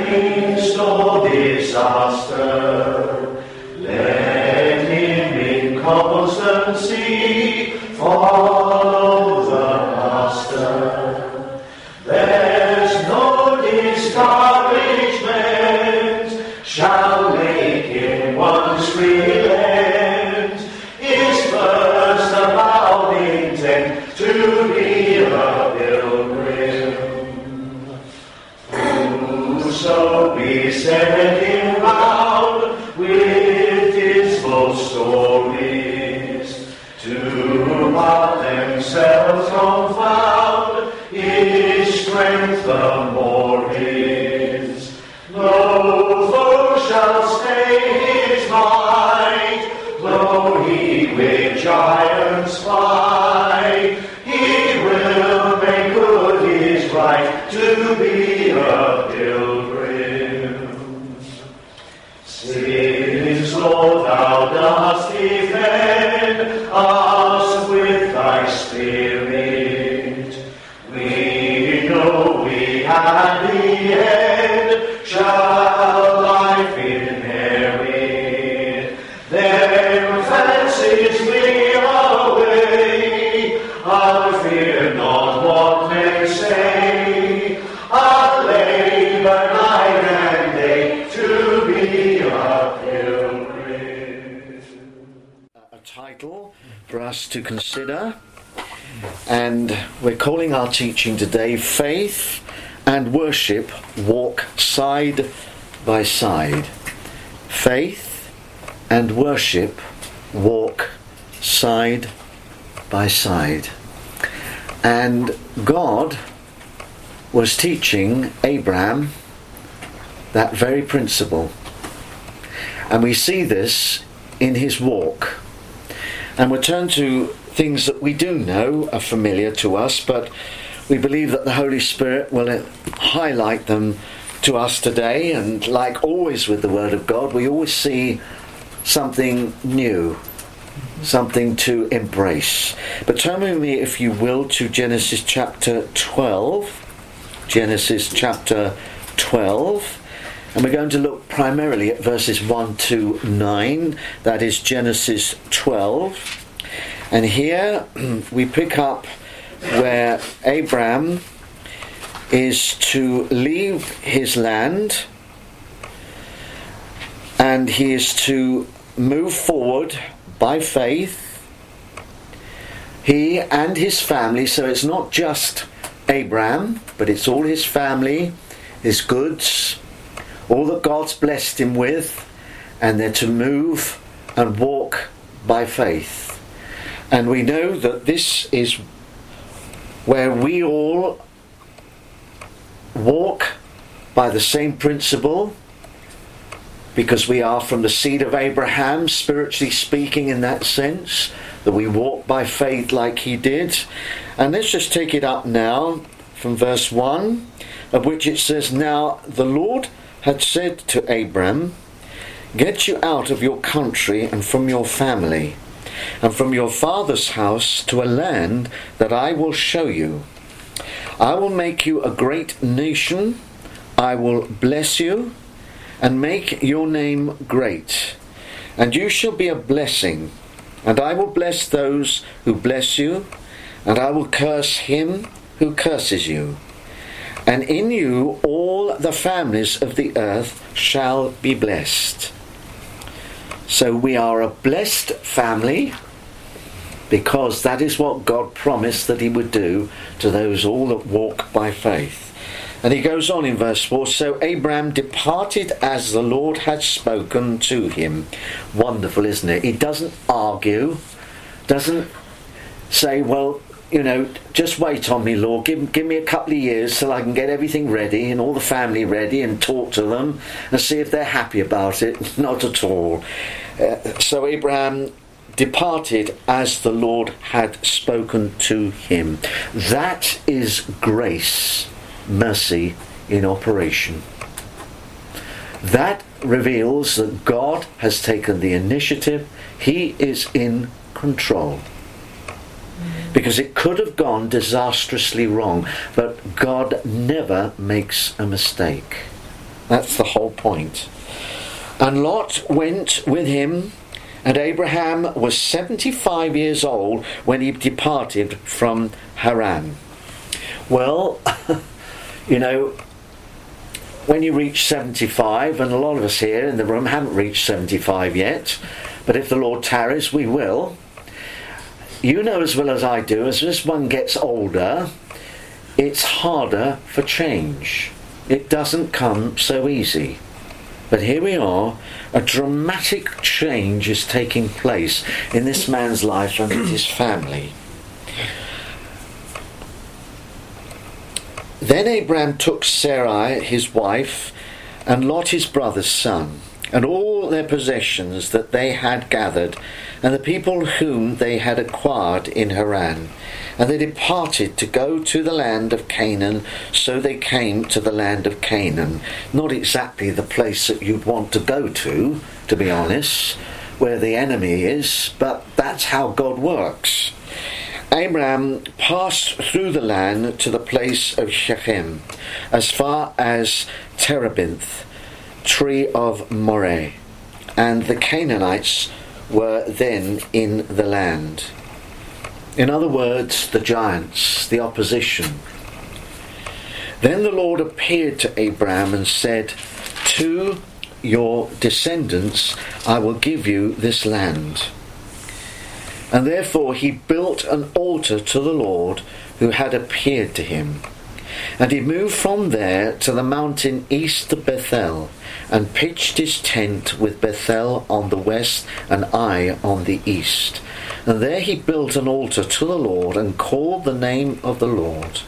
midst of disaster, let him in constancy follow the Master. There's no discouragement shall make him once relent. His first avowed intent to be a pilgrim. Whoso beset him round with dismal stories, to what themselves confound, his strength the more is. No foe shall stay his might, though he with giants fight. He will make good his right to be a pilgrim. Since, Lord, thou dost defend us with thy Spirit, we know we at the end shall life inherit. Then fancies flee away, I'll fear not what men say. I'll labor night and day to be a pilgrim. A title for us to consider, and we're calling our teaching today Faith and Worship Walk Side by Side. Faith and worship walk side by side. And God was teaching Abraham that very principle. And we see this in his walk. And we'll turn to things that we do know are familiar to us, but we believe that the Holy Spirit will highlight them to us today. And like always with the Word of God, we always see something new, something to embrace. But turn with me, if you will, to Genesis chapter 12. Genesis chapter 12. And we're going to look primarily at verses 1 to 9. That is Genesis 12. And here we pick up where Abraham is to leave his land, and he is to move forward by faith, he and his family. So it's not just Abraham, but it's all his family, his goods, all that God's blessed him with, and they're to move and walk by faith. And we know that this is where we all walk by the same principle, because we are from the seed of Abraham, spiritually speaking, in that sense, that we walk by faith like he did. And let's just take it up now from verse 1, of which it says, "Now the Lord had said to Abram, get you out of your country and from your family, and from your father's house, to a land that I will show you. I will make you a great nation. I will bless you and make your name great, and you shall be a blessing. And I will bless those who bless you, and I will curse him who curses you. And in you all the families of the earth shall be blessed." So we are a blessed family, because that is what God promised that he would do to those all that walk by faith. And he goes on in verse 4, "So Abraham departed as the Lord had spoken to him." Wonderful, isn't it? He doesn't argue, doesn't say, well, just wait on me, Lord. Give me a couple of years till I can get everything ready and all the family ready and talk to them and see if they're happy about it. Not at all. So Abraham departed as the Lord had spoken to him. That is grace, mercy in operation. That reveals that God has taken the initiative. He is in control. Because it could have gone disastrously wrong, but God never makes a mistake. That's the whole point. And Lot went with him, and Abraham was 75 years old when he departed from Haran. Well, you know, when you reach 75, and a lot of us here in the room haven't reached 75 yet, but if the Lord tarries, we will. You know as well as I do, as this one gets older, it's harder for change. It doesn't come so easy. But here we are, a dramatic change is taking place in this man's life and in his family. Then Abraham took Sarai, his wife, and Lot, his brother's son, and all their possessions that they had gathered, and the people whom they had acquired in Haran. And they departed to go to the land of Canaan, so they came to the land of Canaan. Not exactly the place that you'd want to go to be honest, where the enemy is, but that's how God works. Abraham passed through the land to the place of Shechem, as far as Terebinth, tree of Moreh, and the Canaanites were then in the land. In other words, the giants, the opposition. Then the Lord appeared to Abraham and said, "To your descendants I will give you this land." And therefore he built an altar to the Lord who had appeared to him. And he moved from there to the mountain east of Bethel, and pitched his tent with Bethel on the west and Ai on the east. And there he built an altar to the Lord, and called on the name of the Lord.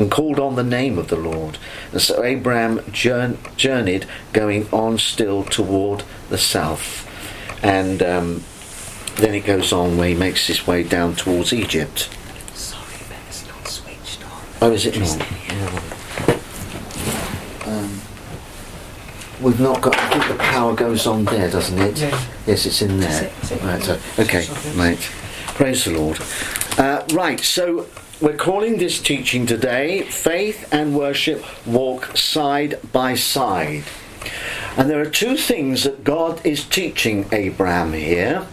And so Abraham journeyed, going on still toward the south. And then it goes on where he makes his way down towards Egypt. Sorry, but it's not switched on. Oh, is it not? We've not got. I think the power goes on there, doesn't it? Yeah. Yes, it's in there. Right. So, okay, right. Praise the Lord. Right. So we're calling this teaching today "Faith and Worship Walk Side by Side," and there are two things that God is teaching Abraham here: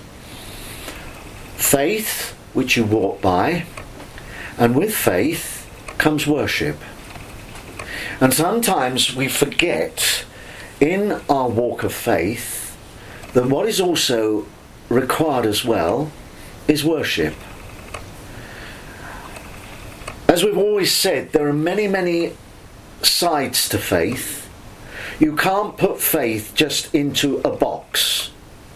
faith, which you walk by, and with faith comes worship. And sometimes we forget in our walk of faith that what is also required as well is worship. As we've always said, there are many, many sides to faith. You can't put faith just into a box.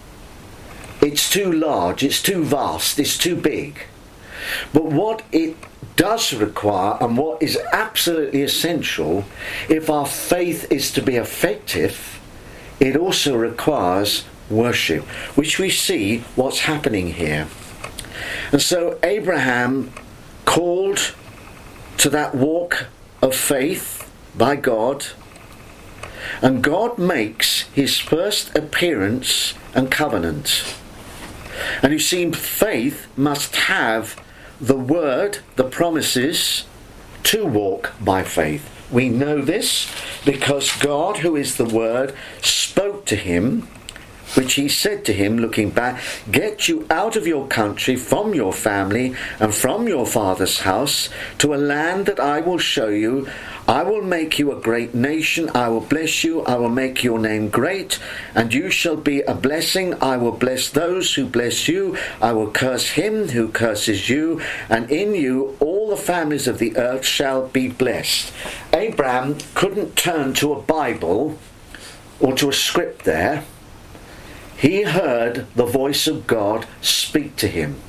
It's too large, it's too vast, it's too big. But what it does require, and what is absolutely essential, if our faith is to be effective, it also requires worship, which we see what's happening here. And so Abraham called to that walk of faith by God, and God makes his first appearance and covenant. And you see, faith must have the word, the promises, to walk by faith. We know this because God, who is the word, spoke to him, which he said to him, looking back, "Get you out of your country, from your family, and from your father's house, to a land that I will show you. I will make you a great nation. I will bless you. I will make your name great, and you shall be a blessing. I will bless those who bless you. I will curse him who curses you, and in you all the families of the earth shall be blessed." Abraham couldn't turn to a Bible or to a script there. He heard the voice of God speak to him.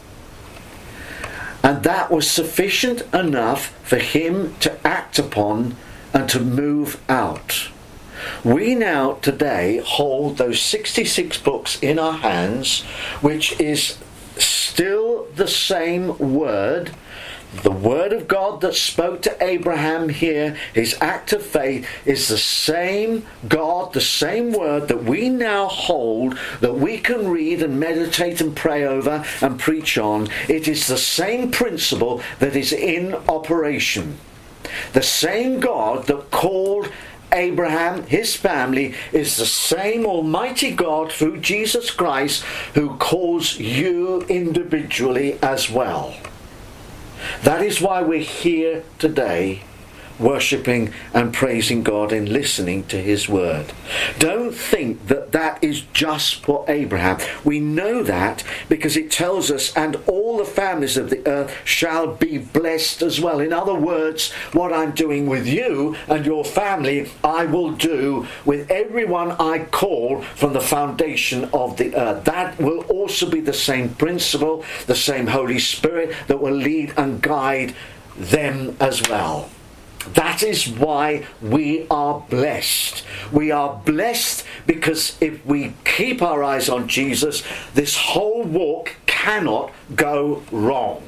And that was sufficient enough for him to act upon and to move out. We now today hold those 66 books in our hands, which is still the same word. The word of God that spoke to Abraham here, his act of faith, is the same God, the same word that we now hold, that we can read and meditate and pray over and preach on. It is the same principle that is in operation. The same God that called Abraham, his family, is the same Almighty God through Jesus Christ who calls you individually as well. That is why we're here today, worshipping and praising God and listening to his word. Don't think that that is just for Abraham. We know that because it tells us, and all the families of the earth shall be blessed as well. In other words, what I'm doing with you and your family, I will do with everyone I call from the foundation of the earth. That will also be the same principle, the same Holy Spirit that will lead and guide them as well. That is why we are blessed. We are blessed because if we keep our eyes on Jesus, this whole walk cannot go wrong.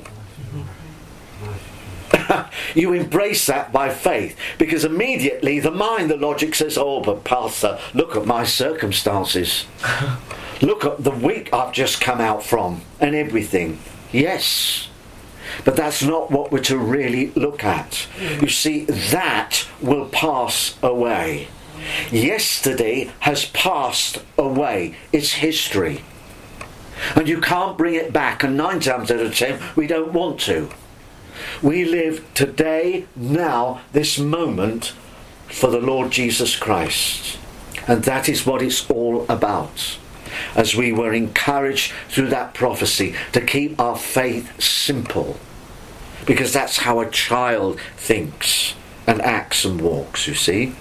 You embrace that by faith, because immediately the mind, the logic says, oh, but Pastor, look at my circumstances. Look at the week I've just come out from and everything. Yes. But that's not what we're to really look at. You see, that will pass away. Yesterday has passed away. It's history. And you can't bring it back. And 9 times out of 10, we don't want to. We live today, now, this moment, for the Lord Jesus Christ. And that is what it's all about. As we were encouraged through that prophecy to keep our faith simple, because that's how a child thinks and acts and walks, you see.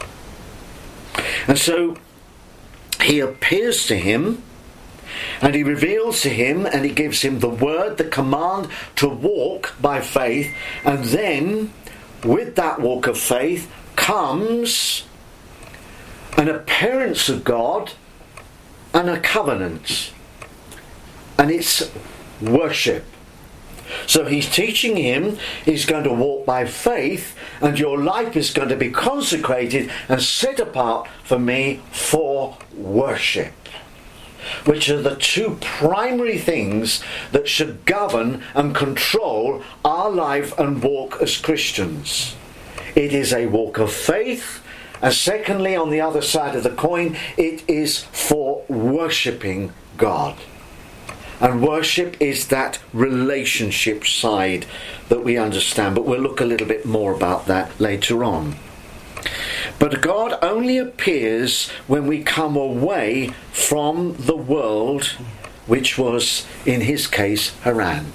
And so he appears to him and he reveals to him and he gives him the word, the command to walk by faith, and then with that walk of faith comes an appearance of God and a covenant, and it's worship. So he's teaching him he's going to walk by faith, and your life is going to be consecrated and set apart for me for worship, which are the two primary things that should govern and control our life and walk as Christians. It is a walk of faith. And secondly, on the other side of the coin, it is for worshipping God. And worship is that relationship side that we understand. But we'll look a little bit more about that later on. But God only appears when we come away from the world, which was, in his case, Haran.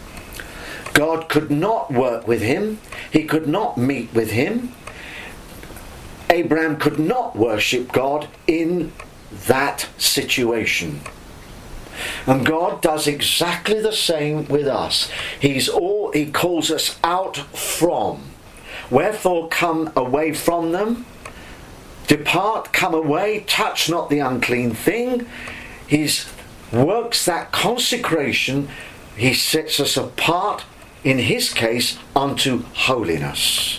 God could not work with him. He could not meet with him. Abraham could not worship God in that situation. And God does exactly the same with us. He calls us out from. Wherefore come away from them. Depart, come away, touch not the unclean thing. He works that consecration. He sets us apart, in his case, unto holiness.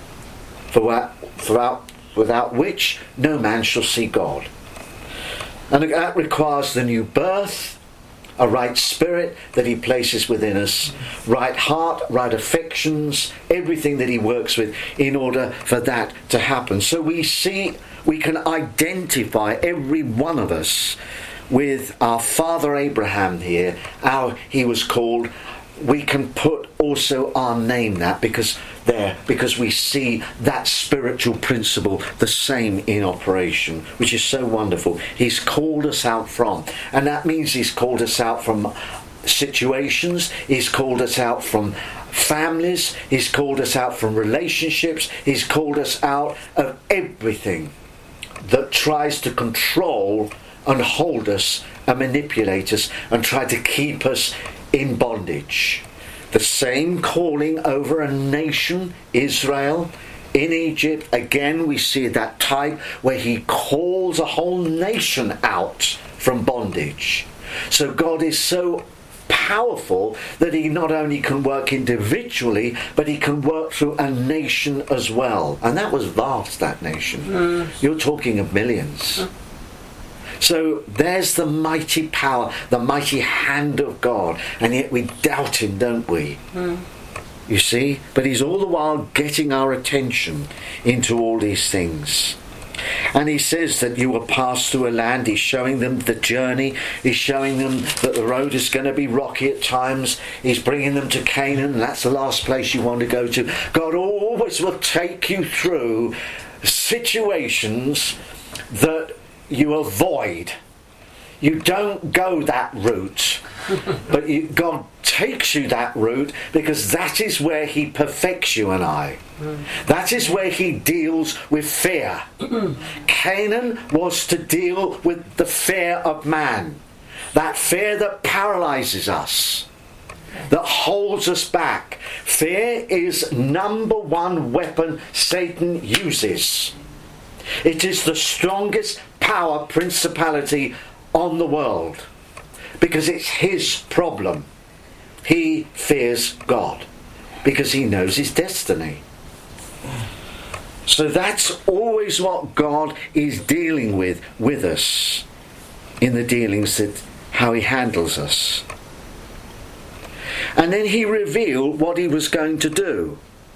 Without which no man shall see God. And that requires the new birth, a right spirit that he places within us, right heart, right affections, everything that he works with in order for that to happen. So we can identify, every one of us, with our father Abraham here, how he was called. We can put also our name that because we see that spiritual principle the same in operation, which is so wonderful. He's called us out from, and that means he's called us out from situations, he's called us out from families, he's called us out from relationships, he's called us out of everything that tries to control and hold us and manipulate us and try to keep us in bondage. The same calling over a nation, Israel, in Egypt. Again, we see that type where he calls a whole nation out from bondage. So God is so powerful that he not only can work individually, but he can work through a nation as well. And that was vast, that nation. You're talking of millions. So there's the mighty power, the mighty hand of God, and yet we doubt him, don't we? You see? But he's all the while getting our attention into all these things. And he says that you will pass through a land. He's showing them the journey. He's showing them that the road is going to be rocky at times. He's bringing them to Canaan, and that's the last place you want to go to. God always will take you through situations that you avoid. You don't go that route, but God takes you that route because that is where he perfects you and I. That is where he deals with fear. Canaan was to deal with the fear of man. That fear that paralyzes us, that holds us back. Fear is number one weapon Satan uses. It is the strongest power, principality on the world, because it's his problem. He fears God because he knows his destiny. So that's always what God is dealing with us in the dealings, that how he handles us. And then he revealed what he was going to do.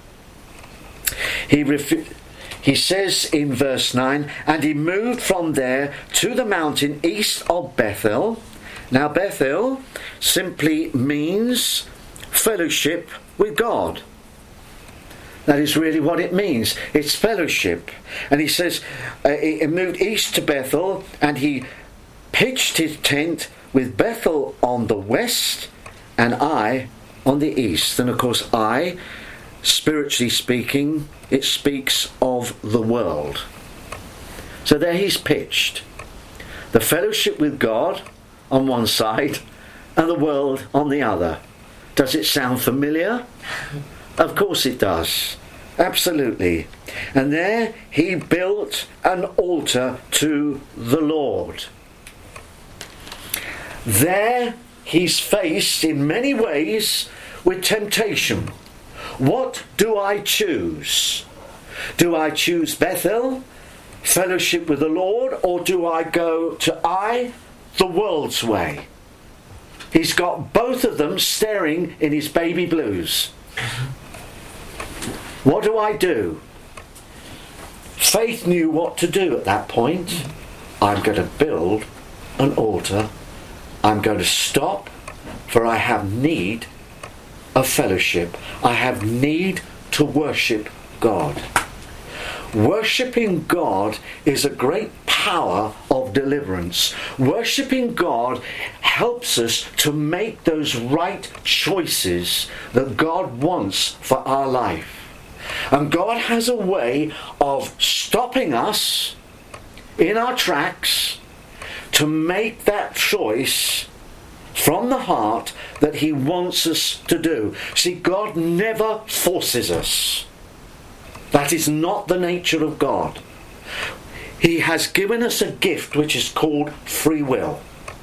He says in verse 9, and he moved from there to the mountain east of Bethel. Now Bethel simply means fellowship with God. That is really what it means. It's fellowship. And he says he moved east to Bethel, and he pitched his tent with Bethel on the west and Ai on the east. And of course Ai, spiritually speaking, it speaks of the world. So there he's pitched. The fellowship with God on one side and the world on the other. Does it sound familiar? Of course it does. Absolutely. And there he built an altar to the Lord. There he's faced in many ways with temptation. What do I choose? Do I choose Bethel, fellowship with the Lord, or do I go to Ai, the world's way? He's got both of them staring in his baby blues. What do I do? Faith knew what to do at that point. I'm going to build an altar. I'm going to stop, for I have need of fellowship. I have need to worship God. Worshipping God is a great power of deliverance. Worshipping God helps us to make those right choices that God wants for our life. And God has a way of stopping us in our tracks to make that choice from the heart that he wants us to do. See, God never forces us. That is not the nature of God. He has given us a gift which is called free will.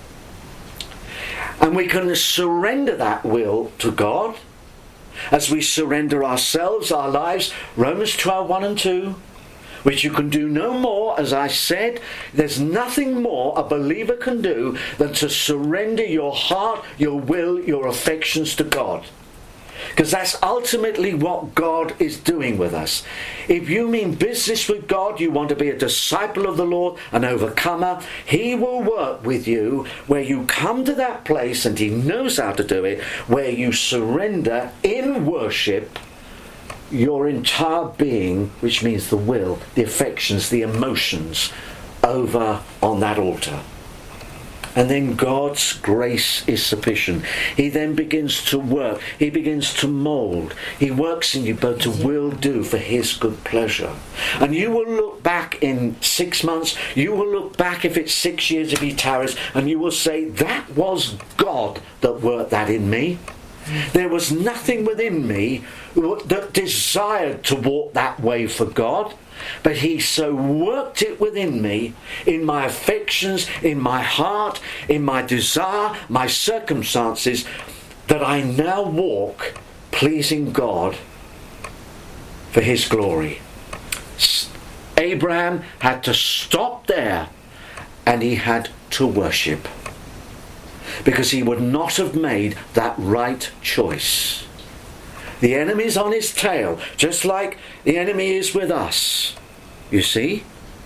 And we can surrender that will to God as we surrender ourselves, our lives. Romans 12, 1 and 2. Which you can do no more, as I said. There's nothing more a believer can do than to surrender your heart, your will, your affections to God. Because that's ultimately what God is doing with us. If you mean business with God, you want to be a disciple of the Lord, an overcomer, he will work with you where you come to that place, and he knows how to do it, where you surrender in worship your entire being, which means the will, the affections, the emotions, over on that altar. And then God's grace is sufficient. He then begins to work. He begins to mould. He works in you both to will do for his good pleasure. And you will look back in 6 months, you will look back if it's 6 years if he tarries, and you will say, that was God that worked that in me. There was nothing within me that desired to walk that way for God, but he so worked it within me, in my affections, in my heart, in my desire, my circumstances, that I now walk pleasing God for his glory. Abraham had to stop there, and he had to worship, because he would not have made that right choice. The enemy's on his tail, just like the enemy is with us. You see?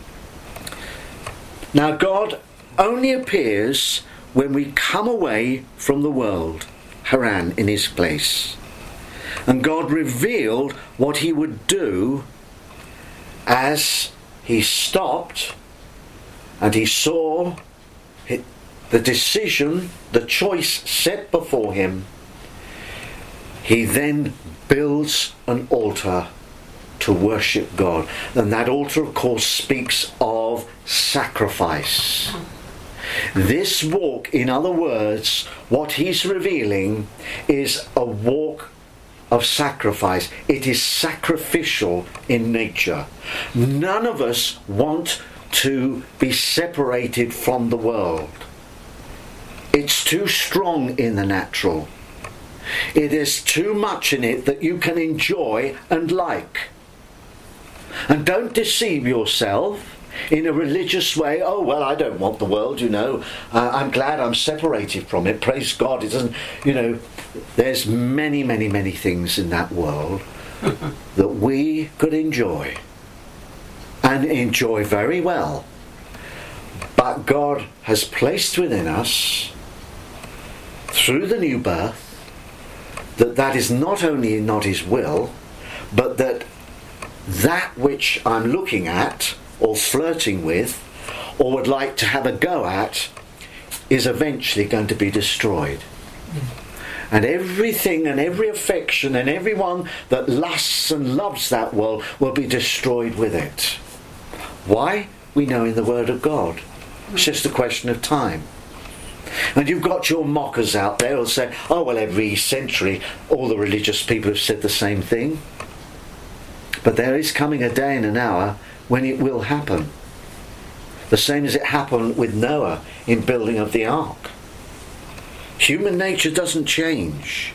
Now God only appears when we come away from the world, Haran in his place. And God revealed what he would do as he stopped and he saw the decision, the choice set before him. He then builds an altar to worship God. And that altar, of course, speaks of sacrifice. This walk, in other words, what he's revealing is a walk of sacrifice. It is sacrificial in nature. None of us want to be separated from the world. It's too strong in the natural. It is too much in it that you can enjoy and like. And don't deceive yourself in a religious way. Oh, well, I don't want the world, you know. I'm glad I'm separated from it. Praise God. It doesn't, you know, there's many, many, many things in that world that we could enjoy and enjoy very well. But God has placed within us, through the new birth, that is not only not his will, but that which I'm looking at or flirting with or would like to have a go at is eventually going to be destroyed. And everything and every affection and everyone that lusts and loves that world will be destroyed with it. Why? We know in the Word of God. It's just a question of time. And you've got your mockers out there who'll say, oh, well, every century all the religious people have said the same thing. But there is coming a day and an hour when it will happen. The same as it happened with Noah in building of the ark. Human nature doesn't change.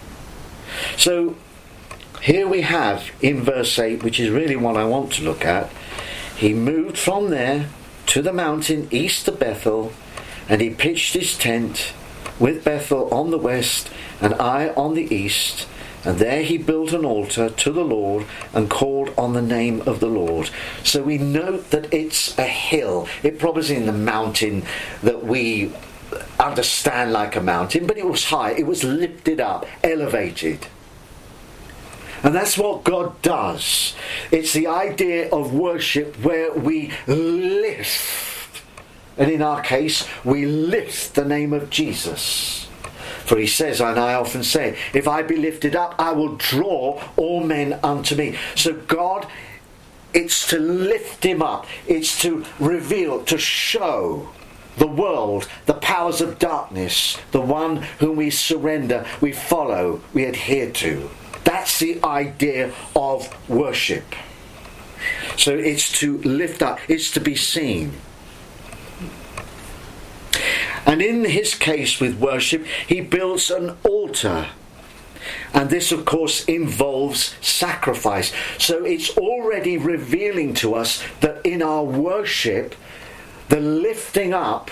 So here we have in verse 8, which is really what I want to look at, he moved from there to the mountain east of Bethel, and he pitched his tent with Bethel on the west and Ai on the east. And there he built an altar to the Lord and called on the name of the Lord. So we note that it's a hill. It probably is in the mountain that we understand like a mountain, but it was high. It was lifted up, elevated. And that's what God does. It's the idea of worship where we lift. And in our case, we lift the name of Jesus. For he says, and I often say, if I be lifted up, I will draw all men unto me. So God, it's to lift him up. It's to reveal, to show the world, the powers of darkness, the one whom we surrender, we follow, we adhere to. That's the idea of worship. So it's to lift up, it's to be seen. And in his case with worship, he builds an altar. And this, of course, involves sacrifice. So it's already revealing to us that in our worship, the lifting up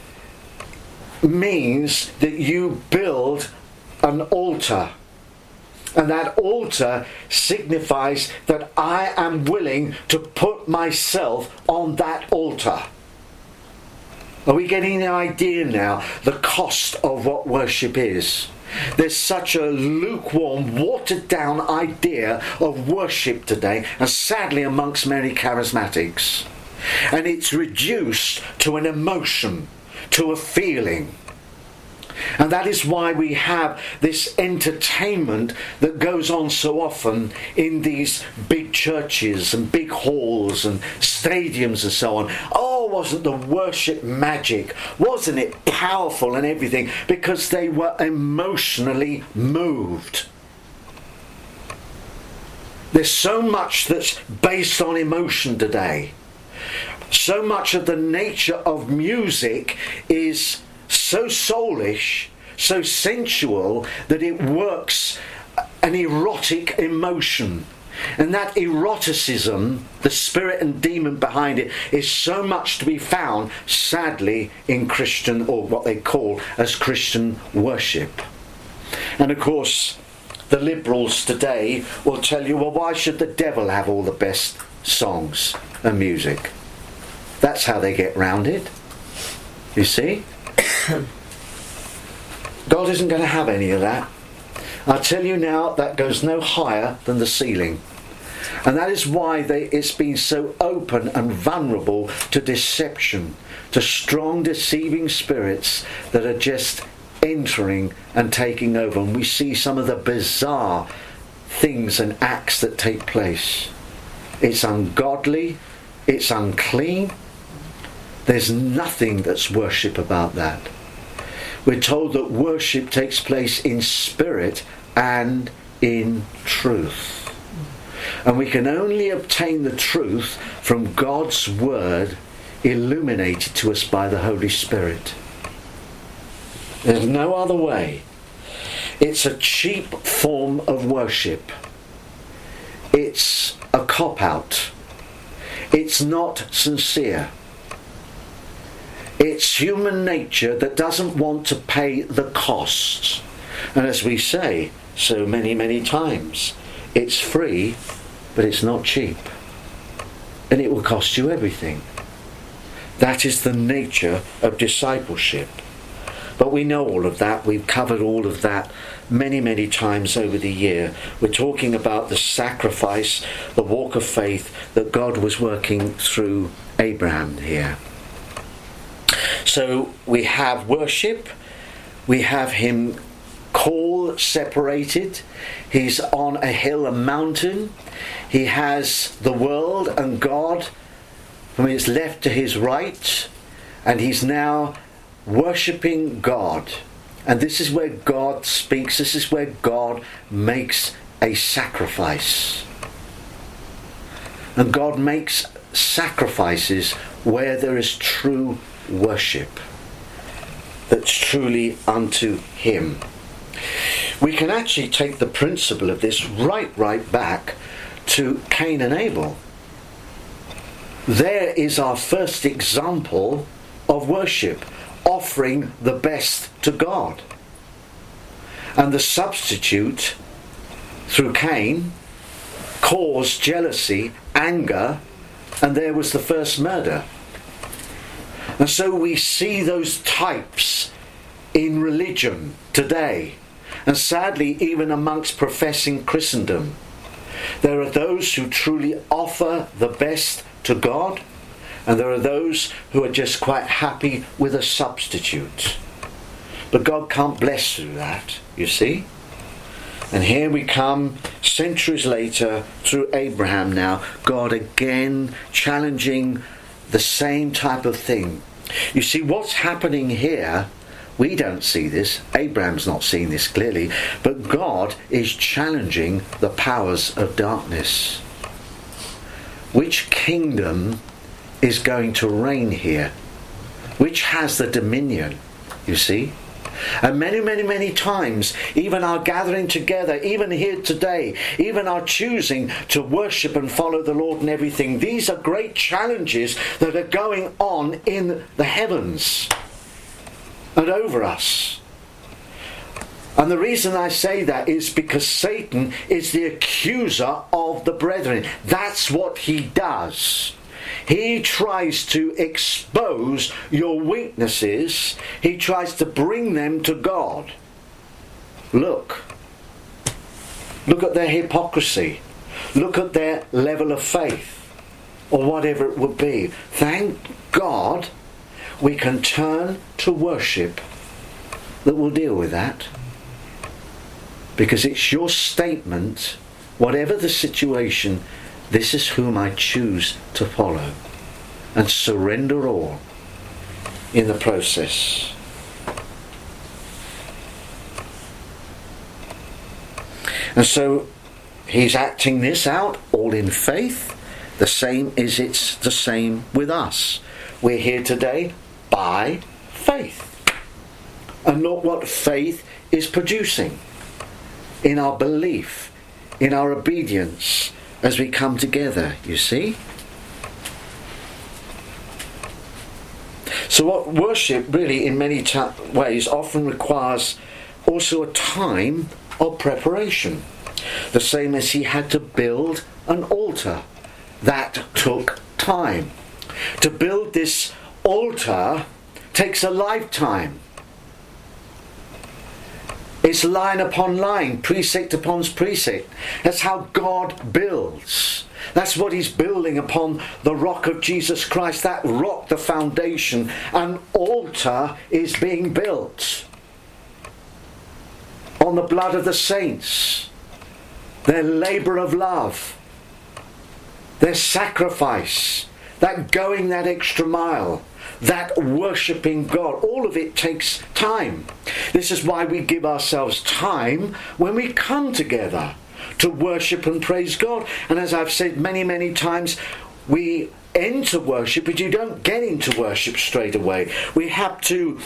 means that you build an altar. And that altar signifies that I am willing to put myself on that altar. Are we getting the idea now? The cost of what worship is. There's such a lukewarm, watered down idea of worship today, and sadly amongst many charismatics. And it's reduced to an emotion, to a feeling. And that is why we have this entertainment that goes on so often in these big churches and big halls and stadiums and so on. Oh, wasn't the worship magic? Wasn't it powerful and everything? Because they were emotionally moved. There's so much that's based on emotion today. So much of the nature of music is so soulish, so sensual, that it works an erotic emotion. And that eroticism, the spirit and demon behind it, is so much to be found, sadly, in Christian, or what they call as Christian worship. And of course, the liberals today will tell you, well, why should the devil have all the best songs and music? That's how they get round it. You see? God isn't going to have any of that. I tell you now, that goes no higher than the ceiling. And that is why it's been so open and vulnerable to deception, to strong deceiving spirits that are just entering and taking over. And we see some of the bizarre things and acts that take place. It's ungodly, it's unclean. There's nothing that's worship about that. We're told that worship takes place in spirit and in truth. And we can only obtain the truth from God's word illuminated to us by the Holy Spirit. There's no other way. It's a cheap form of worship. It's a cop-out. It's not sincere. It's human nature that doesn't want to pay the costs. And as we say so many, many times, it's free, but it's not cheap. And it will cost you everything. That is the nature of discipleship. But we know all of that. We've covered all of that many, many times over the year. We're talking about the sacrifice, the walk of faith that God was working through Abraham here. So we have worship. We have him separated. He's on a hill, a mountain. He has the world and God from his left to his right, and he's now worshipping God. And this is where God speaks. This is where God makes a sacrifice. And God makes sacrifices where there is true worship that's truly unto him. We can actually take the principle of this right back to Cain and Abel. There is our first example of worship, offering the best to God. And the substitute, through Cain, caused jealousy, anger, and there was the first murder. And so we see those types in religion today. And sadly, even amongst professing Christendom, there are those who truly offer the best to God, and there are those who are just quite happy with a substitute. But God can't bless through that, you see. And here we come, centuries later, through Abraham now, God again challenging the same type of thing. You see, what's happening here, we don't see this, Abraham's not seeing this clearly, but God is challenging the powers of darkness. Which kingdom is going to reign here? Which has the dominion, you see? And many, many, many times, even our gathering together, even here today, even our choosing to worship and follow the Lord and everything, these are great challenges that are going on in the heavens and over us. And the reason I say that is because Satan is the accuser of the brethren. That's what he does. He tries to expose your weaknesses. He tries to bring them to God. Look at their hypocrisy. Look at their level of faith, or whatever it would be. Thank God we can turn to worship that will deal with that. Because it's your statement, whatever the situation, this is whom I choose to follow, and surrender all in the process. And so he's acting this out all in faith. The same is it's the same with us. We're here today by faith. And look what faith is producing in our belief, in our obedience, as we come together, you see. So what worship really in many ways often requires also a time of preparation. The same as he had to build an altar. That took time. To build this altar takes a lifetime. It's line upon line, precept upon precept. That's how God builds. That's what he's building upon the rock of Jesus Christ. That rock, the foundation. An altar is being built on the blood of the saints, their labour of love, their sacrifice, that going that extra mile, that worshipping God. All of it takes time. This is why we give ourselves time when we come together to worship and praise God. And as I've said many, many times, we enter worship, but you don't get into worship straight away. We have to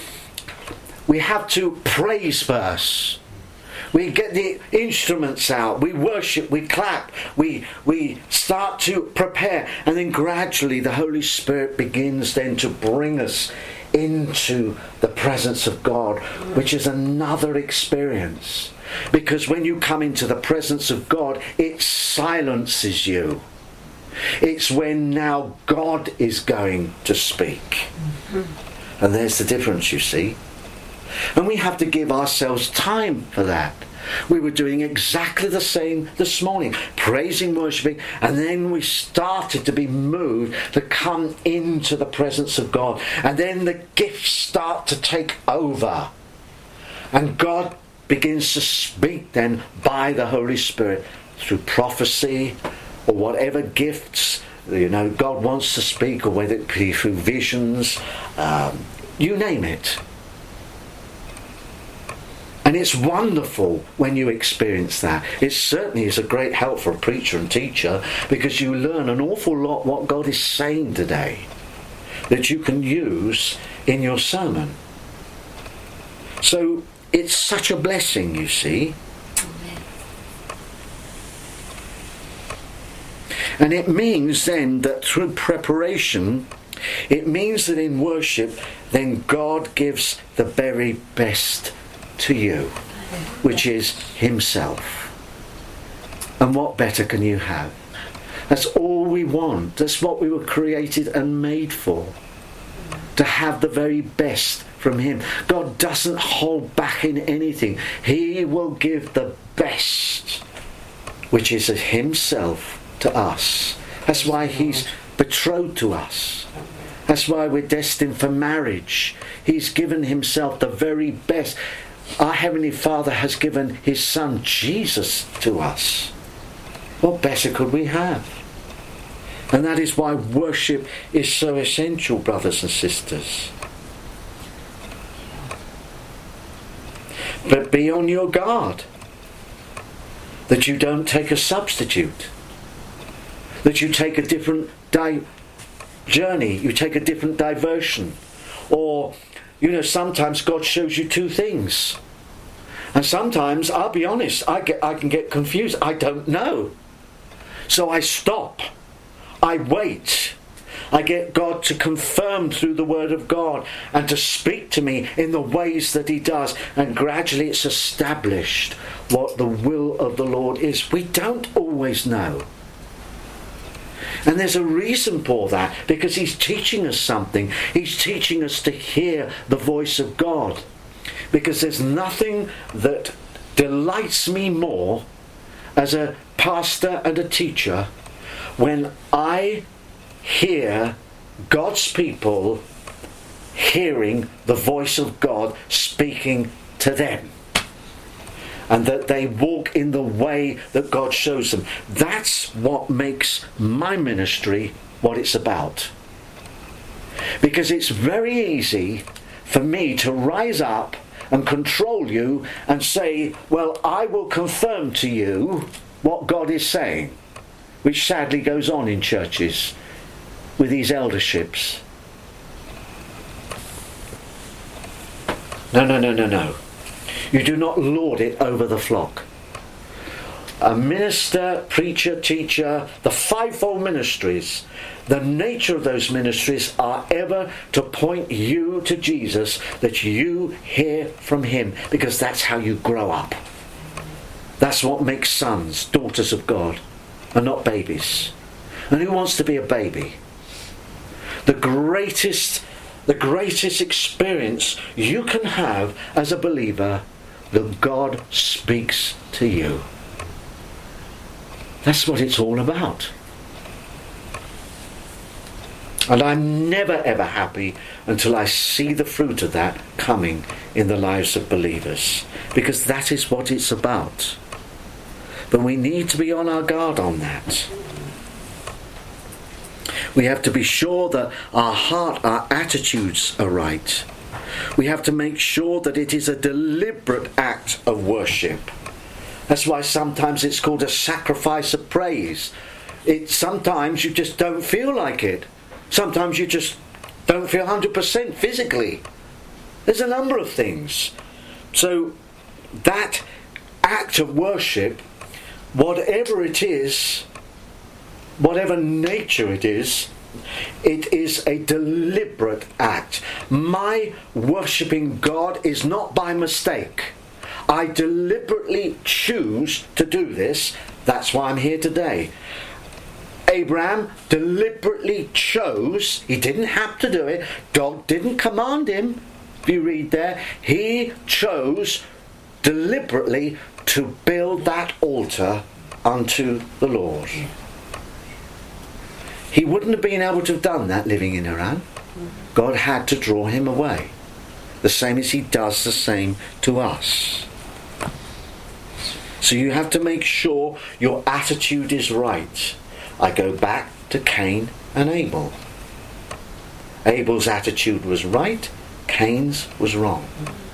praise first. We get the instruments out, we worship, we clap, we start to prepare, and then gradually the Holy Spirit begins then to bring us into the presence of God, which is another experience. Because when you come into the presence of God, it silences you. It's when now God is going to speak. And there's the difference, you see. And we have to give ourselves time for that. We were doing exactly the same this morning, praising, worshipping, and then we started to be moved to come into the presence of God. And then the gifts start to take over. And God begins to speak then by the Holy Spirit through prophecy or whatever gifts, God wants to speak, or whether it be through visions, you name it. And it's wonderful when you experience that. It certainly is a great help for a preacher and teacher, because you learn an awful lot what God is saying today that you can use in your sermon. So it's such a blessing, you see. And it means then that through preparation, it means that in worship, then God gives the very best to you, which is himself. And what better can you have? That's all we want. That's what we were created and made for. To have the very best from him. God doesn't hold back in anything. He will give the best, which is himself, to us. That's why he's betrothed to us. That's why we're destined for marriage. He's given himself the very best. Our Heavenly Father has given his Son Jesus to us. What better could we have? And that is why worship is so essential, brothers and sisters. But be on your guard that you don't take a substitute, that you take a different journey, you take a different diversion. Or, sometimes God shows you two things. And sometimes, I'll be honest, I can get confused. I don't know. So I stop. I wait. I get God to confirm through the Word of God and to speak to me in the ways that he does. And gradually it's established what the will of the Lord is. We don't always know. And there's a reason for that, because he's teaching us something. He's teaching us to hear the voice of God. Because there's nothing that delights me more as a pastor and a teacher when I hear God's people hearing the voice of God speaking to them. And that they walk in the way that God shows them. That's what makes my ministry what it's about. Because it's very easy for me to rise up and control you and say, well, I will confirm to you what God is saying. Which sadly goes on in churches with these elderships. No. You do not lord it over the flock. A minister, preacher, teacher, the fivefold ministries, the nature of those ministries are ever to point you to Jesus, that you hear from him, because that's how you grow up. That's what makes sons, daughters of God, and not babies. And who wants to be a baby? The greatest experience you can have as a believer, that God speaks to you. That's what it's all about. And I'm never ever happy until I see the fruit of that coming in the lives of believers, because that is what it's about. But we need to be on our guard on that. We have to be sure that our heart, our attitudes are right. We have to make sure that it is a deliberate act of worship. That's why sometimes it's called a sacrifice of praise. Sometimes you just don't feel like it. Sometimes you just don't feel 100% physically. There's a number of things. So that act of worship, whatever it is, whatever nature it is a deliberate act. My worshipping God is not by mistake. I deliberately choose to do this. That's why I'm here today. Abraham deliberately chose. He didn't have to do it. God didn't command him. If you read there, he chose deliberately to build that altar unto the Lord. He wouldn't have been able to have done that living in Haran. God had to draw him away. The same as he does the same to us. So you have to make sure your attitude is right. I go back to Cain and Abel. Abel's attitude was right, Cain's was wrong.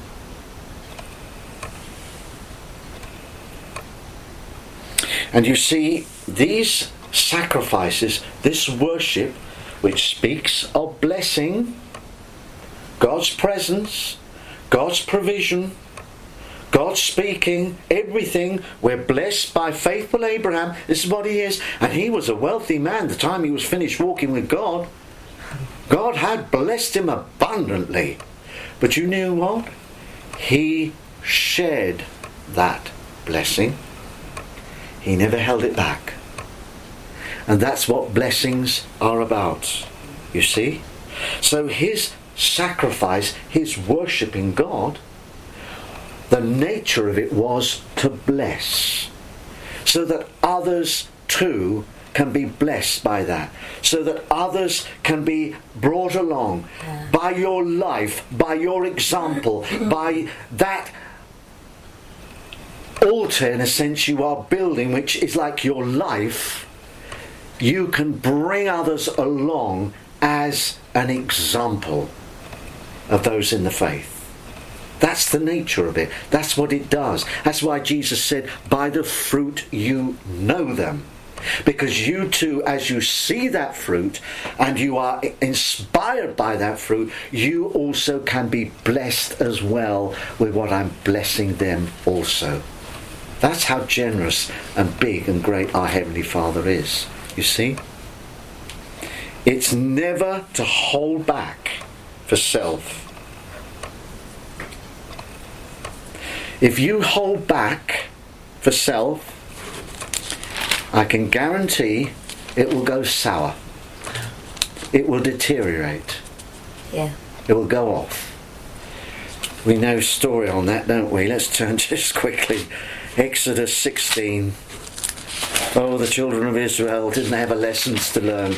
And you see, these sacrifices, this worship, which speaks of blessing, God's presence, God's provision, God speaking, everything. We're blessed by faithful Abraham. This is what he is. And he was a wealthy man the time he was finished walking with God. God had blessed him abundantly. But you knew what? He shared that blessing. He never held it back. And that's what blessings are about. You see? So his sacrifice, his worshipping God, the nature of it was to bless, so that others too can be blessed by that, so that others can be brought along by your life, by your example, by that altar in a sense you are building, which is like your life. You can bring others along as an example of those in the faith. That's the nature of it. That's what it does. That's why Jesus said, by the fruit you know them. Because you too, as you see that fruit and you are inspired by that fruit, you also can be blessed as well with what I'm blessing them also. That's how generous and big and great our Heavenly Father is. You see? It's never to hold back for self. If you hold back for self, I can guarantee it will go sour. It will deteriorate. Yeah. It will go off. We know story on that, don't we? Let's turn just quickly. Exodus 16. Oh, the children of Israel didn't have lessons to learn.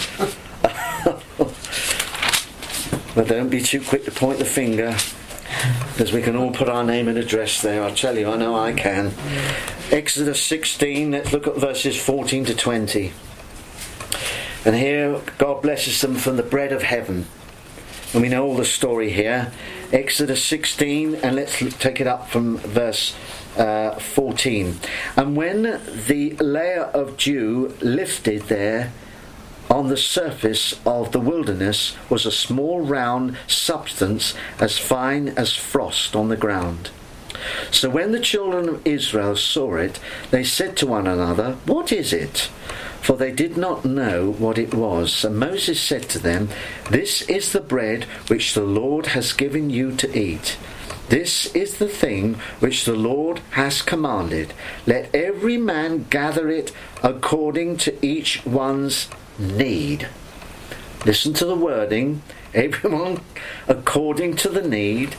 But don't be too quick to point the finger, because we can all put our name and address there. I'll tell you, I know I can. Exodus 16, let's look at verses 14 to 20. And here God blesses them from the bread of heaven. And we know all the story here. Exodus 16, and let's take it up from verse 14. And when the layer of dew lifted there on the surface of the wilderness was a small round substance as fine as frost on the ground. So when the children of Israel saw it, they said to one another, "What is it?" For they did not know what it was. And Moses said to them, "This is the bread which the Lord has given you to eat. This is the thing which the Lord has commanded. Let every man gather it according to each one's need. Listen to the wording. Everyone according to the need.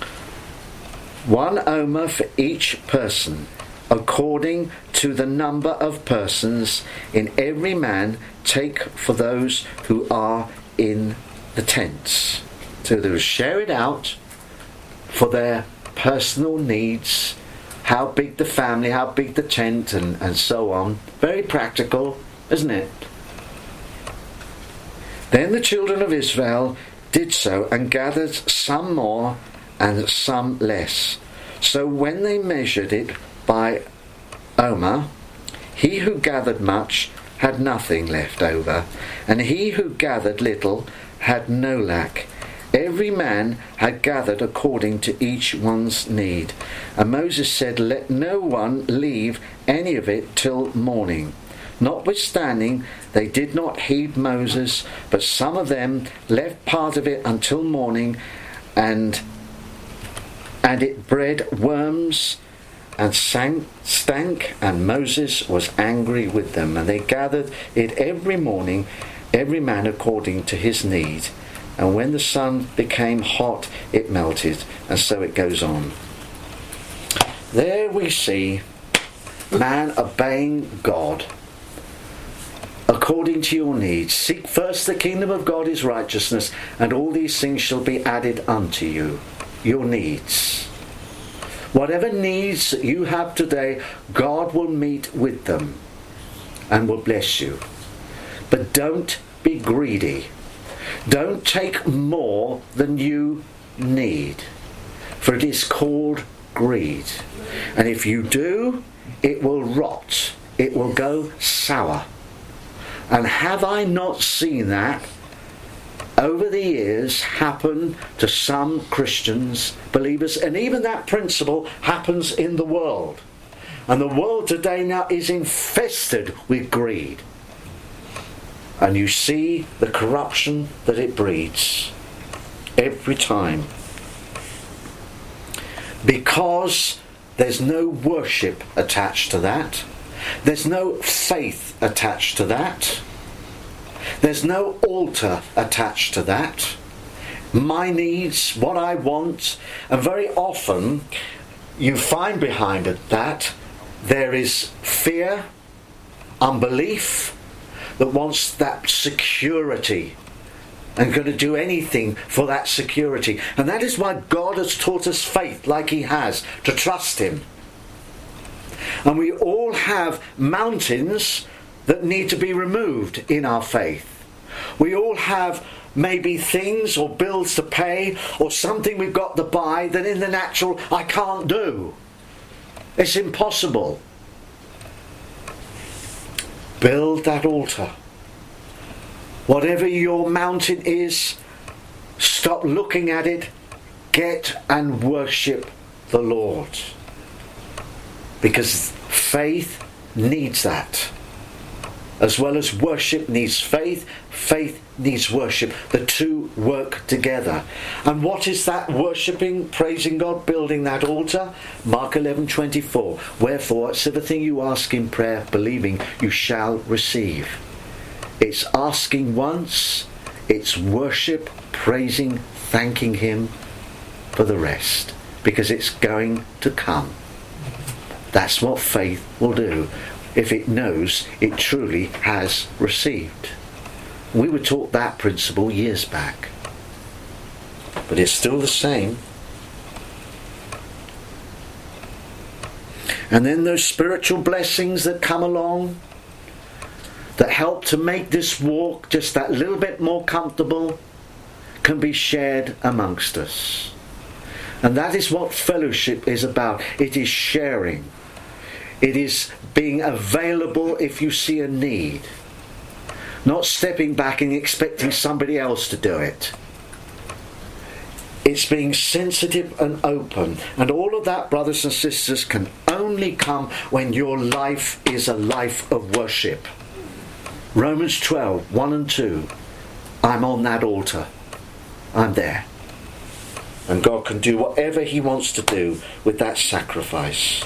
1 omer for each person, according to the number of persons in every man take for those who are in the tents. So they will share it out for their personal needs, how big the family, how big the tent, and so on. Very practical, isn't it? Then the children of Israel did so and gathered some more and some less. So when they measured it by omer, he who gathered much had nothing left over, and he who gathered little had no lack. Every man had gathered according to each one's need. And Moses said, let no one leave any of it till morning. Notwithstanding, they did not heed Moses, but some of them left part of it until morning, and it bred worms and stank, and Moses was angry with them. And they gathered it every morning, every man according to his need. And when the sun became hot, it melted, and so it goes on. There we see man obeying God according to your needs. Seek first the kingdom of God, his righteousness, and all these things shall be added unto you. Your needs. Whatever needs you have today, God will meet with them and will bless you. But don't be greedy. Don't take more than you need, for it is called greed. And if you do, it will rot. It will go sour. And have I not seen that over the years happen to some Christians, believers, and even that principle happens in the world. And the world today now is infested with greed. And you see the corruption that it breeds every time. Because there's no worship attached to that. There's no faith attached to that. There's no altar attached to that. My needs, what I want, and very often you find behind it that there is fear, unbelief, that wants that security and going to do anything for that security. And that is why God has taught us faith like he has, to trust him. And we all have mountains that need to be removed in our faith. We all have maybe things or bills to pay or something we've got to buy that in the natural I can't do. It's impossible. Build that altar. Whatever your mountain is, stop looking at it. Get and worship the Lord. Because faith needs that. As well as worship needs faith, faith needs worship. The two work together. And what is that worshipping, praising God, building that altar? Mark 11:24. Wherefore, whatsoever thing you ask in prayer, believing, you shall receive. It's asking once, it's worship, praising, thanking him for the rest. Because it's going to come. That's what faith will do. If it knows it truly has received. We were taught that principle years back. But it's still the same. And then those spiritual blessings that come along, that help to make this walk just that little bit more comfortable, can be shared amongst us. And that is what fellowship is about. It is sharing. It is being available if you see a need. Not stepping back and expecting somebody else to do it. It's being sensitive and open. And all of that, brothers and sisters, can only come when your life is a life of worship. Romans 12:1 and 2. I'm on that altar. I'm there. And God can do whatever he wants to do with that sacrifice.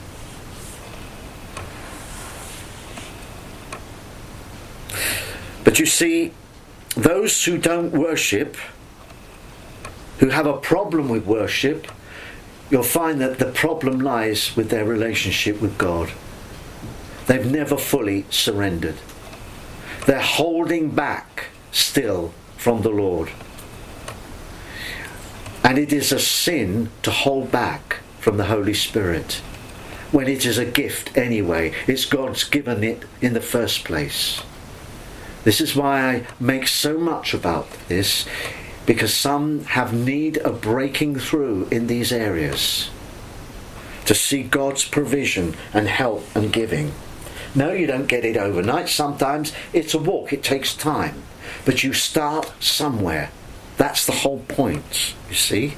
But you see, those who don't worship, who have a problem with worship, you'll find that the problem lies with their relationship with God. They've never fully surrendered. They're holding back still from the Lord. And it is a sin to hold back from the Holy Spirit when it is a gift anyway. It's God's given it in the first place. This is why I make so much about this, because some have need of breaking through in these areas to see God's provision and help and giving. No, you don't get it overnight. Sometimes it's a walk. It takes time. But you start somewhere. That's the whole point, you see.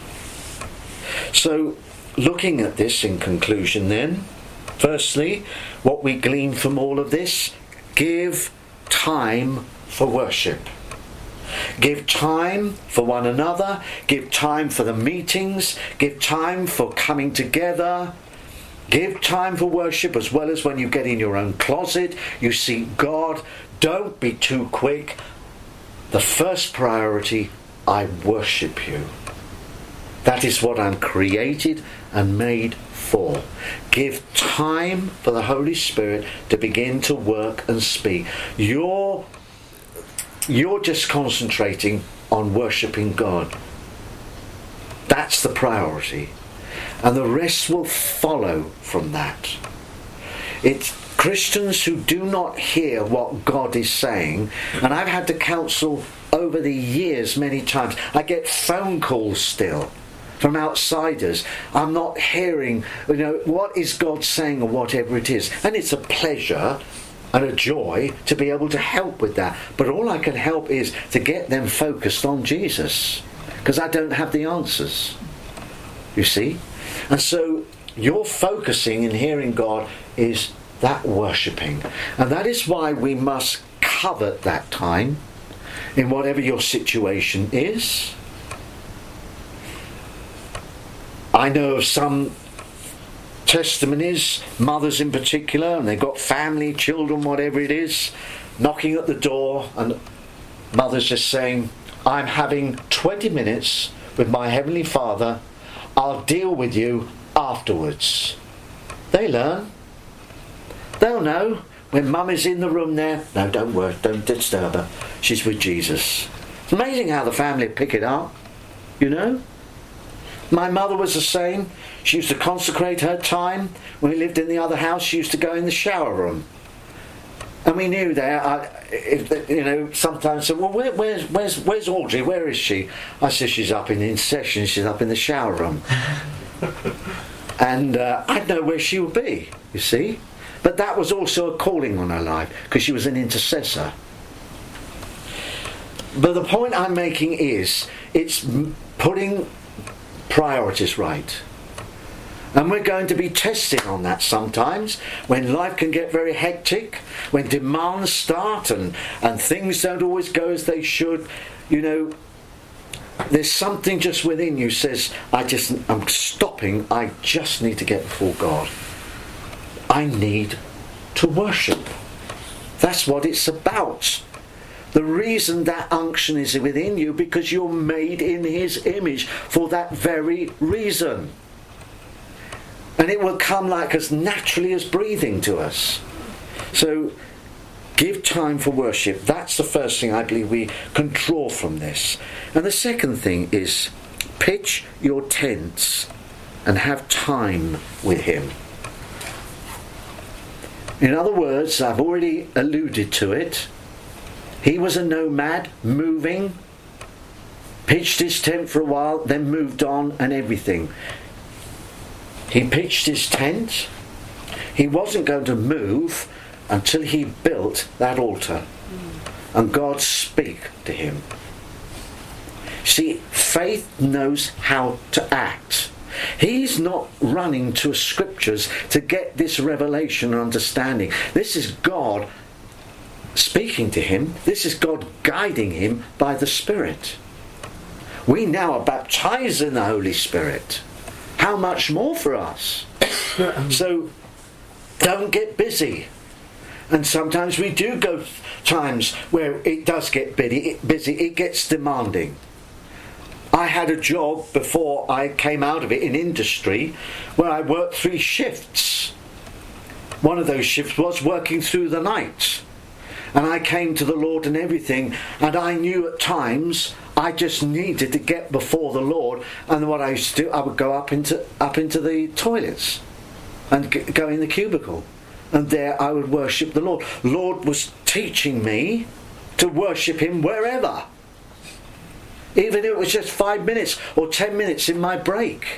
So, looking at this in conclusion then, firstly, what we glean from all of this, give time for worship. Give time for one another, give time for the meetings, give time for coming together, give time for worship as well as when you get in your own closet, you seek God. Don't be too quick. The first priority, I worship you. That is what I'm created and made for. Give time for the Holy Spirit to begin to work and speak. You're just concentrating on worshipping God. That's the priority. And the rest will follow from that. It's Christians who do not hear what God is saying, and I've had to counsel over the years many times. I get phone calls still from outsiders. I'm not hearing, what is God saying or whatever it is. And it's a pleasure and a joy to be able to help with that. But all I can help is to get them focused on Jesus, because I don't have the answers. You see? And so your focusing in hearing God is that worshipping. And that is why we must covet that time in whatever your situation is. I know of some testimonies, mothers in particular, and they've got family, children, whatever it is, knocking at the door, and mother's just saying, I'm having 20 minutes with my Heavenly Father. I'll deal with you afterwards. They learn. They'll know when mum is in the room there. No, don't worry, don't disturb her. She's with Jesus. It's amazing how the family pick it up, My mother was the same. She used to consecrate her time. When we lived in the other house, she used to go in the shower room. And we knew that, sometimes said, well, where's Audrey? Where is she? I said, she's up in session, she's up in the shower room. And I'd know where she would be, you see. But that was also a calling on her life, because she was an intercessor. But the point I'm making is, it's putting priorities right. And we're going to be tested on that sometimes, when life can get very hectic, when demands start and things don't always go as they should. There's something just within you says, I'm stopping, I just need to get before God. I need to worship. That's what it's about. The reason that unction is within you, because you're made in His image for that very reason. And it will come like as naturally as breathing to us. So, give time for worship. That's the first thing I believe we can draw from this. And the second thing is, pitch your tents and have time with Him. In other words, I've already alluded to it. He was a nomad, moving, pitched his tent for a while, then moved on and everything. He pitched his tent. He wasn't going to move until he built that altar. And God spoke to him. See, faith knows how to act. He's not running to scriptures to get this revelation and understanding. This is God speaking to him. This is God guiding him by the Spirit. We now are baptized in the Holy Spirit. How much more for us? So don't get busy. And sometimes we do go times where it does get busy, it gets demanding. I had a job before I came out of it in industry where I worked 3 shifts. One of those shifts was working through the night. And I came to the Lord and everything, and I knew at times I just needed to get before the Lord. And what I used to do, I would go up into the toilets and go in the cubicle. And there I would worship the Lord. Lord was teaching me to worship him wherever. Even if it was just 5 minutes or 10 minutes in my break.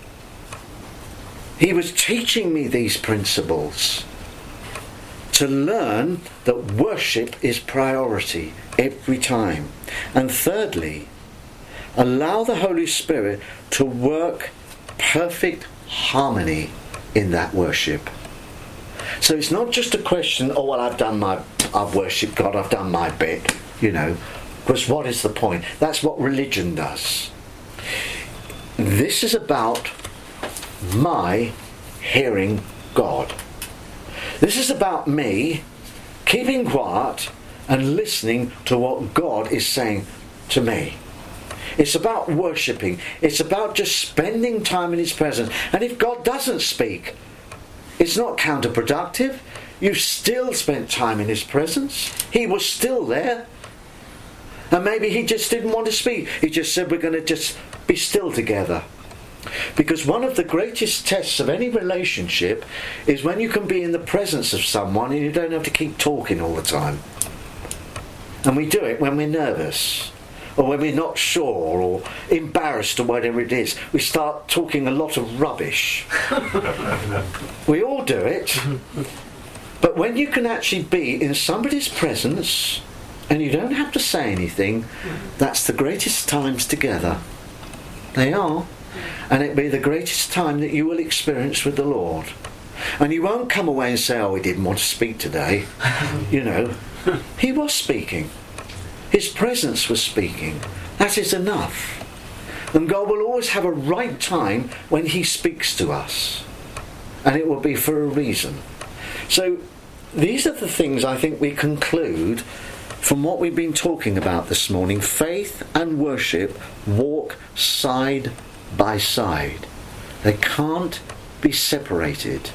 He was teaching me these principles to learn that worship is priority every time. And thirdly, allow the Holy Spirit to work perfect harmony in that worship. So it's not just a question, oh well, I've worshipped God, I've done my bit, because what is the point? That's what religion does. This is about my hearing God. This is about me keeping quiet and listening to what God is saying to me. It's about worshipping. It's about just spending time in his presence. And if God doesn't speak, it's not counterproductive. You've still spent time in his presence. He was still there. And maybe he just didn't want to speak. He just said, we're going to just be still together. Because one of the greatest tests of any relationship is when you can be in the presence of someone and you don't have to keep talking all the time. And we do it when we're nervous, or when we're not sure, or embarrassed, or whatever it is. We start talking a lot of rubbish. We all do it. But when you can actually be in somebody's presence and you don't have to say anything, that's the greatest times together. They are. And it'll be the greatest time that you will experience with the Lord. And you won't come away and say, oh, he didn't want to speak today. He was speaking. His presence was speaking. That is enough. And God will always have a right time when he speaks to us. And it will be for a reason. So these are the things I think we conclude from what we've been talking about this morning. Faith and worship walk side by side. They can't be separated.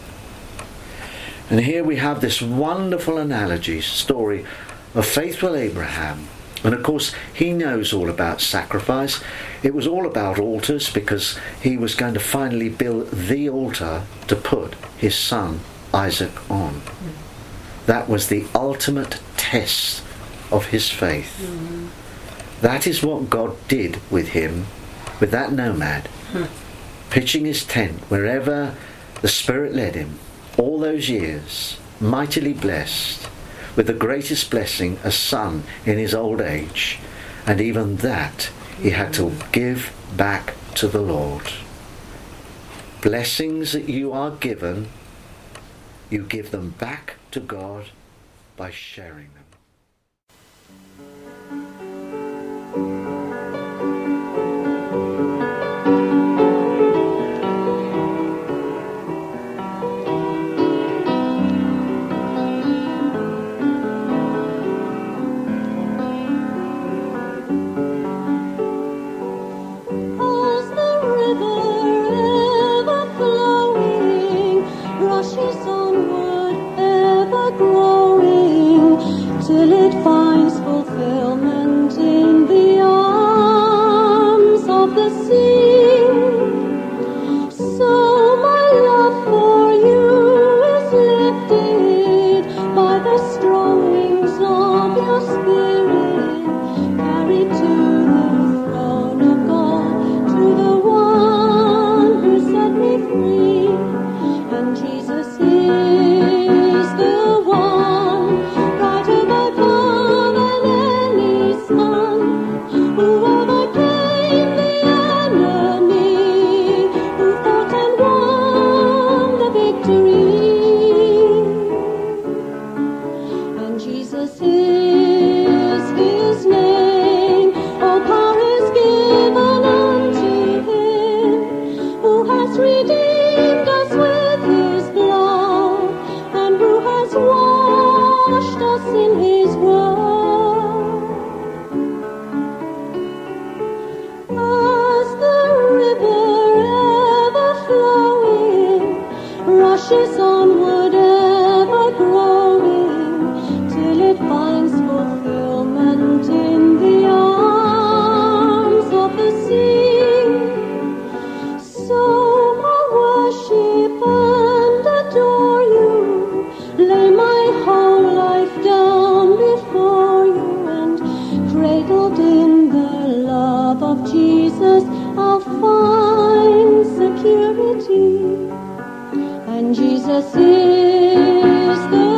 And here we have this wonderful story of faithful Abraham. And of course he knows all about sacrifice. It was all about altars, because he was going to finally build the altar to put his son Isaac on. That was the ultimate test of his faith. That is what God did with him, with that nomad, pitching his tent wherever the Spirit led him, all those years, mightily blessed, with the greatest blessing, a son in his old age. And even that he had to give back to the Lord. Blessings that you are given, you give them back to God by sharing them. Till it finds fulfillment in the arms of the sea. So my love for you is lifted by the strong wings of your spirit, carried to the throne of God, to the one who set me free. And Jesus is the one brighter by far than any sun, who overcame the enemy, who fought and won the victory. And Jesus is his name. All power is given of Jesus, I'll find security. And Jesus is the